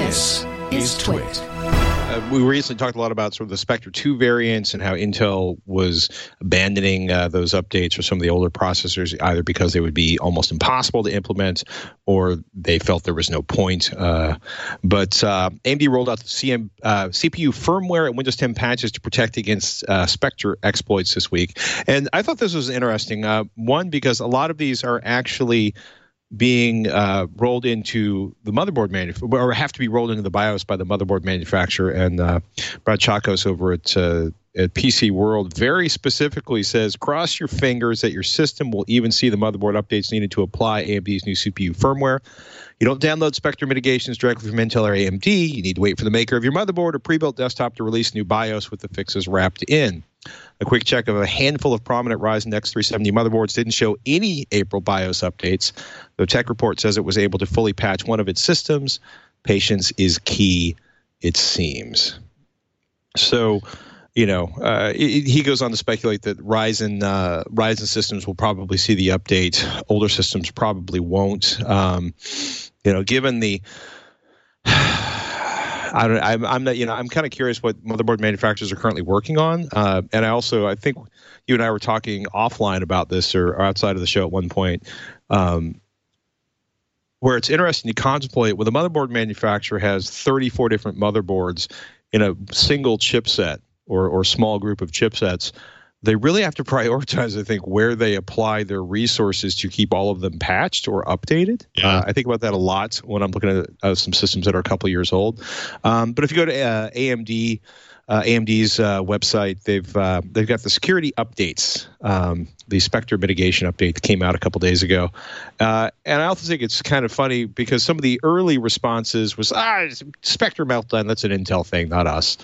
This is Twit. We recently talked a lot about sort of the Spectre 2 variants and how Intel was abandoning those updates for some of the older processors, either because they would be almost impossible to implement or they felt there was no point. But AMD rolled out the CPU firmware and Windows 10 patches to protect against Spectre exploits this week. And I thought this was interesting. One, because a lot of these are actually being rolled into the motherboard manufacturer, or have to be rolled into the BIOS by the motherboard manufacturer. And Brad Chacos over at PC World very specifically says, cross your fingers that your system will even see the motherboard updates needed to apply AMD's new CPU firmware. You don't download Spectre mitigations directly from Intel or AMD. You need to wait for the maker of your motherboard or pre-built desktop to release new BIOS with the fixes wrapped in. A quick check of a handful of prominent Ryzen X370 motherboards didn't show any April BIOS updates, though Tech Report says it was able to fully patch one of its systems. Patience is key, it seems. So, he goes on to speculate that Ryzen systems will probably see the update. Older systems probably won't. Given the I'm kind of curious what motherboard manufacturers are currently working on. And I think you and I were talking offline about this or outside of the show at one point, where it's interesting to contemplate when the motherboard manufacturer has 34 different motherboards in a single chipset or small group of chipsets. They really have to prioritize, I think, where they apply their resources to keep all of them patched or updated. Yeah. I think about that a lot when I'm looking at some systems that are a couple of years old. But if you go to AMD's website, they've got the security updates, the Spectre mitigation update that came out a couple days ago. And I also think it's kind of funny because some of the early responses was, Spectre meltdown, that's an Intel thing, not us.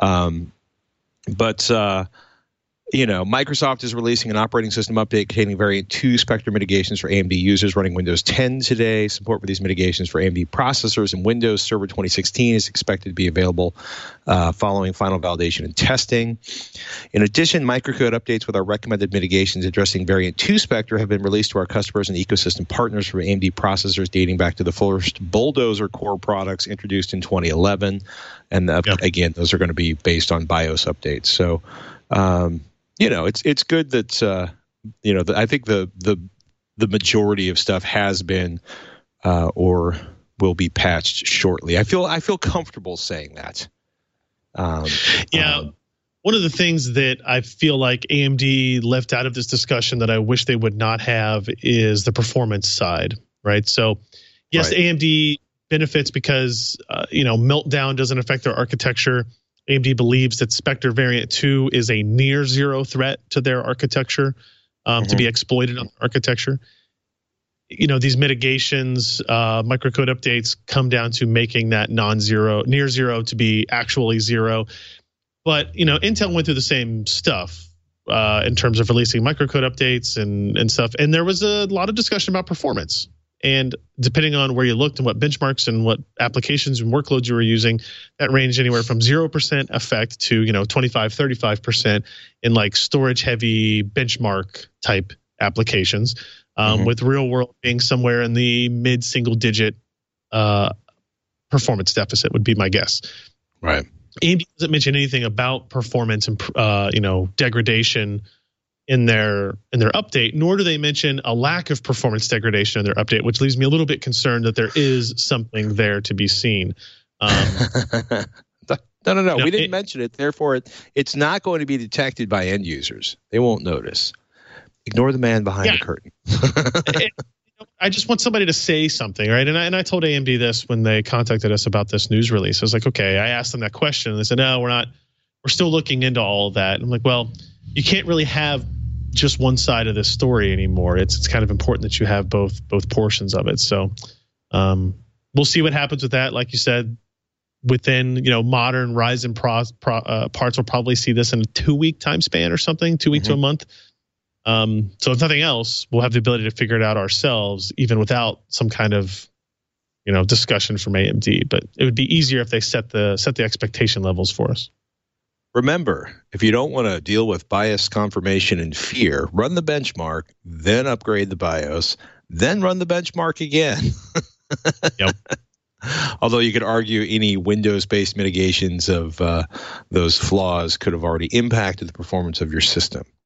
Microsoft is releasing an operating system update containing variant 2 Spectre mitigations for AMD users running Windows 10 today. Support for these mitigations for AMD processors and Windows Server 2016 is expected to be available following final validation and testing. In addition, microcode updates with our recommended mitigations addressing variant 2 Spectre have been released to our customers and ecosystem partners for AMD processors dating back to the first Bulldozer Core products introduced in 2011. And again, those are going to be based on BIOS updates. So, it's good that I think the majority of stuff has been or will be patched shortly. I feel comfortable saying that. One of the things that I feel like AMD left out of this discussion that I wish they would not have is the performance side, right? So, yes, right. AMD benefits because Meltdown doesn't affect their architecture. AMD believes that Spectre Variant 2 is a near zero threat to their architecture to be exploited on the architecture. These mitigations, microcode updates come down to making that non-zero, near zero to be actually zero. But, Intel went through the same stuff in terms of releasing microcode updates and stuff. And there was a lot of discussion about performance. And depending on where you looked and what benchmarks and what applications and workloads you were using, that ranged anywhere from 0% effect to 25, 35% in like storage heavy benchmark type applications, with real world being somewhere in the mid single digit performance deficit would be my guess. Right. AMD doesn't mention anything about performance and degradation in their update, nor do they mention a lack of performance degradation in their update, which leaves me a little bit concerned that there is something there to be seen. No. We didn't mention it. Therefore, it's not going to be detected by end users. They won't notice. Ignore the man behind the curtain. I just want somebody to say something, right? And I told AMD this when they contacted us about this news release. I was like, okay, I asked them that question. And they said, no, we're not. We're still looking into all of that. And I'm like, well, you can't really have just one side of this story anymore. It's kind of important that you have both portions of it. So we'll see what happens with that. Like you said, within modern Ryzen parts will probably see this in a 2-week time span or something, 2 weeks to a month. So if nothing else, we'll have the ability to figure it out ourselves, even without some kind of discussion from AMD. But it would be easier if they set the expectation levels for us. Remember, if you don't want to deal with bias confirmation and fear, run the benchmark, then upgrade the BIOS, then run the benchmark again. Yep. Although you could argue any Windows-based mitigations of those flaws could have already impacted the performance of your system.